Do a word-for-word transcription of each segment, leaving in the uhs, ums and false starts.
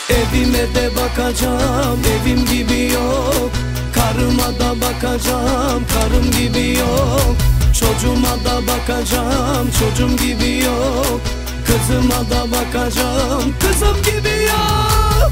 Evime de bakacağım, evim gibi yok. Karıma da bakacağım, karım gibi yok. Çocuğuma da bakacağım, çocuğum gibi yok. Kızıma da bakacağım, kızım gibi yok.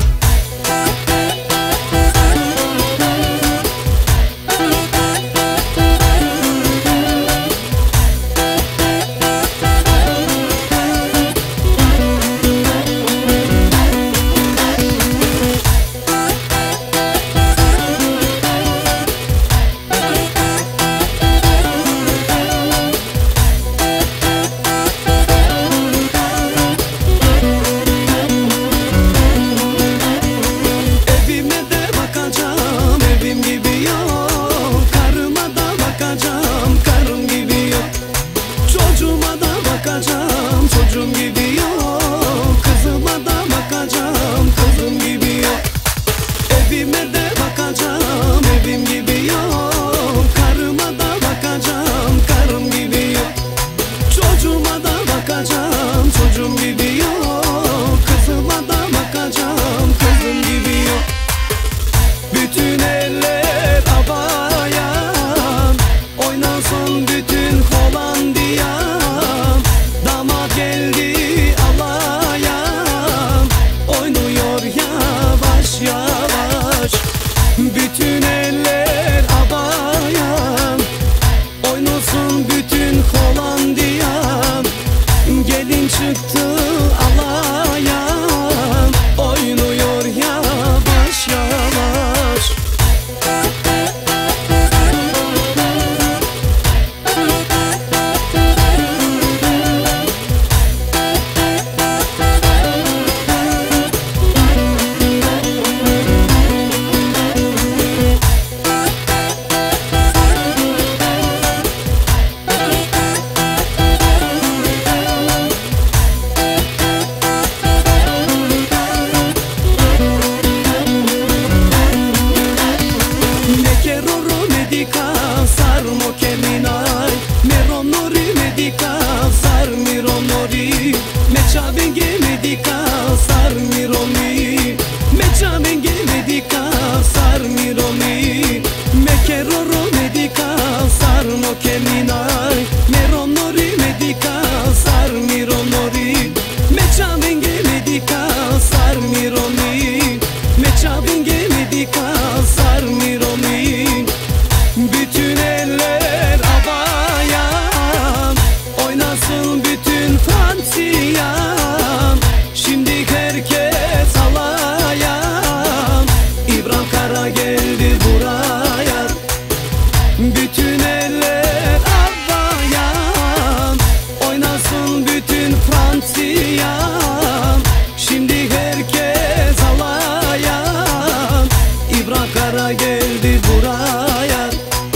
Çocuğum gibi yok, kızıma da bakacağım, kızım gibi yok. Evime de bakacağım, evim gibi yok. Karıma da bakacağım, karım gibi yok. Çocuğuma da bakacağım, çocuğum gibi yok. Kızıma da bakacağım, kızım gibi yok. Bütün eller havaya, oynasın bütün Hollandiya. Geldi alaya, oynuyor yavaş yavaş. Bütün eller havaya, oynasın bütün Hollandiya. Gelin çıktı alaya, oynuyor yavaş yavaş. Sarmo keminai, meronori medica, sar mironori, mecha benge medica, sar miromi, mecha benge medica, sar miromi, mekeroro medica, sarmo keminai, meronori medica, sar mironori, mecha benge medica, sar miromi, mecha benge medica, sar miromi. Bütün eller havaya, oynasın bütün Fransiya. Şimdi herkes alaya, İbrahim Kara geldi buraya. Bütün eller havaya, oynasın bütün Fransiya. Şimdi herkes alaya, İbrahim Kara geldi buraya.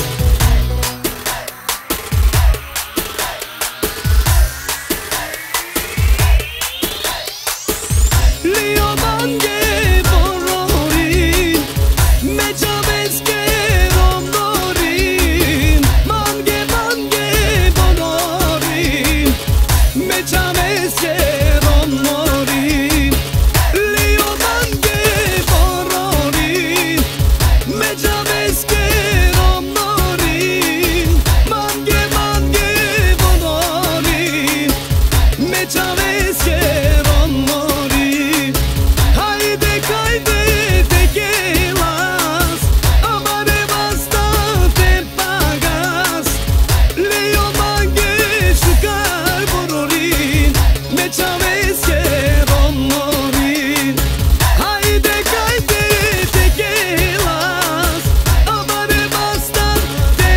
Lio mange bororin, mecha beske rondorin. Mange mange bororin, mecha beske rondorin. Lio mange bororin, mecha beske rondorin. Mange mange bororin, mecha beske rondorin. Haydi kaydı tequilas, amare bastante pagas. Leo mange şukar bororin, mecha beske rondorin. Haydi kaydı tequilas, amare bastante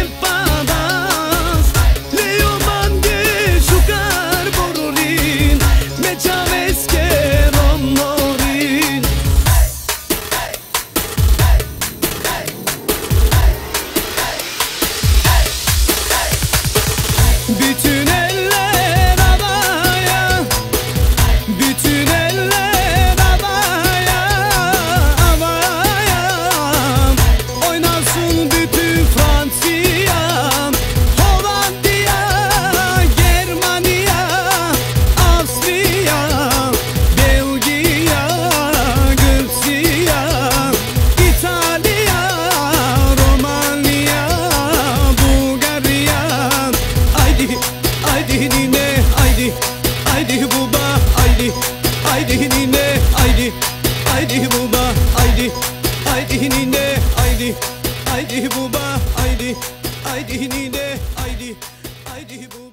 pagas. Leo mange şukar bororin, mecha haydi nine, haydi, haydi baba, haydi, haydi nine, haydi, haydi baba.